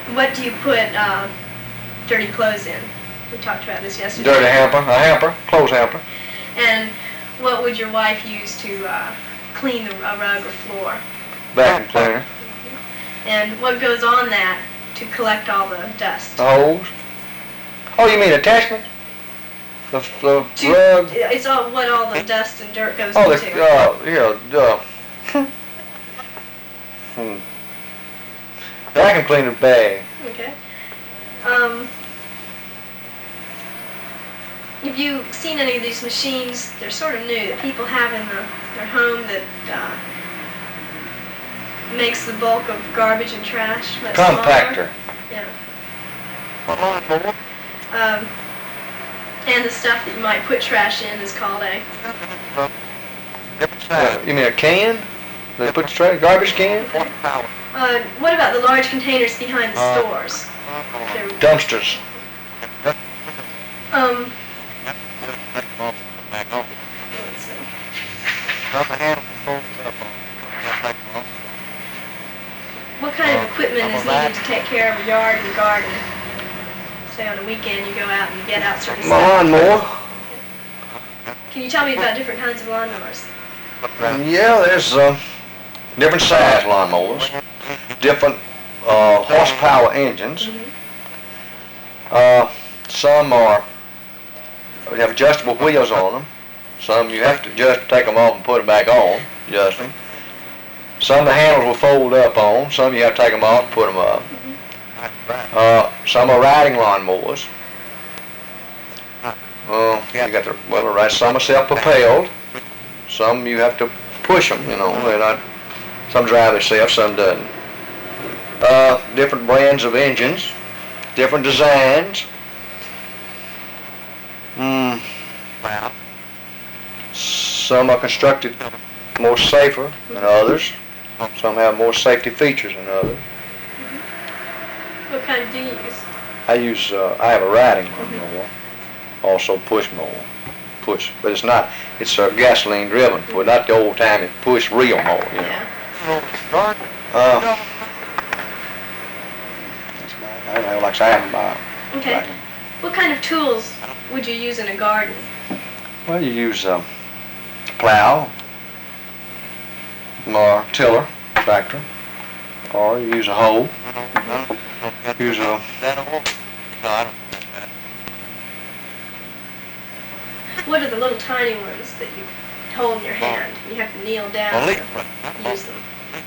What do you put dirty clothes in? We talked about this yesterday. Dirty hamper, a hamper, clothes hamper. And what would your wife use to clean a rug or floor? Vacuum cleaner. And what goes on that to collect all the dust? The hose. Oh, you mean attachment? The rug? It's what all the dust and dirt goes into. Vacuum cleaner bag. Okay. Have you seen any of these machines? They're sort of new that people have in their home that makes the bulk of garbage and trash much Compactor. Smaller. Yeah. And the stuff that you might put trash in is called a... You mean a can? They put the garbage can? Okay. What about the large containers behind the stores? Dumpsters. Let's see. What kind of equipment is needed to take care of a yard and garden? Say on a weekend you go out and get out certain My stuff. lawnmower. Can you tell me about different kinds of lawnmowers? Yeah, there's different size lawnmowers, different horsepower engines. Some have adjustable wheels on them. Some you have to just take them off and put them back on, adjust them. Some the handles will fold up on. Some you have to take them off and put them up. Some are riding lawnmowers. You got the some are self-propelled. Some you have to push them. You know, they're not. Some drive themselves, some doesn't. Different brands of engines, different designs. Some are constructed more safer than others. Some have more safety features than others. What kind do you use? I have a riding lawnmower, also push mower. Push, but it's not. It's a gasoline driven, but not the old timey push reel mower. You know. Yeah. I don't know, like I have my. Okay. What kind of tools would you use in a garden? Well, you use a plow, or tiller, tractor, or you use a hoe. Use a. What are the little tiny ones that you hold in your hand? You have to kneel down to use them.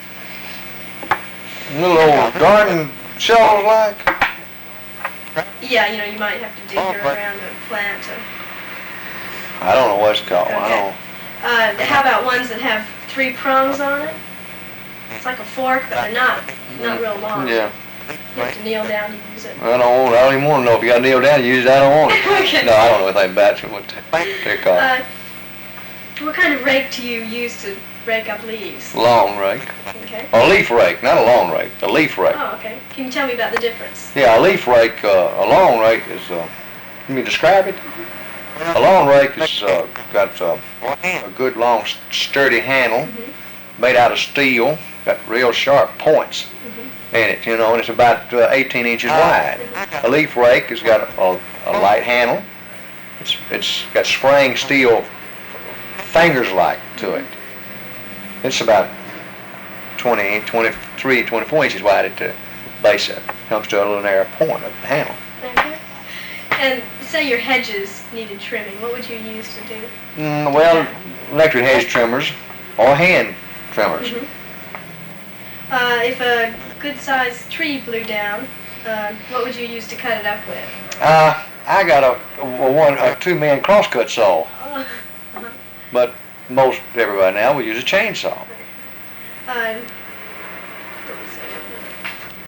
Little old garden shovels like. Yeah, you might have to dig around a plant. I don't know what it's called. Okay. How about ones that have 3 prongs on it? It's like a fork, but they're not real long. Yeah. You have to kneel down to use it. I don't even want to know if you got to kneel down to use it. I don't want it. Okay. No, I don't know anything about it. What they're called. What kind of rake do you use to rake up leaves? Long rake. Okay. A leaf rake, not a long rake. A leaf rake. Oh, okay. Can you tell me about the difference? Yeah, a leaf rake, a long rake is, let me describe it. A long rake is got a good long sturdy handle made out of steel, got real sharp points in it, and it's about 18 inches wide. A leaf rake has got a light handle. It's got spring steel fingers like to it. It's about 20, 23, 24 inches wide at the base of it. Comes to a little narrow point of the handle. Okay. And say your hedges needed trimming, what would you use to do? Well, electric hedge trimmers or hand trimmers. If a good-sized tree blew down, what would you use to cut it up with? I got a 2-man crosscut saw, but most everybody now will use a chainsaw.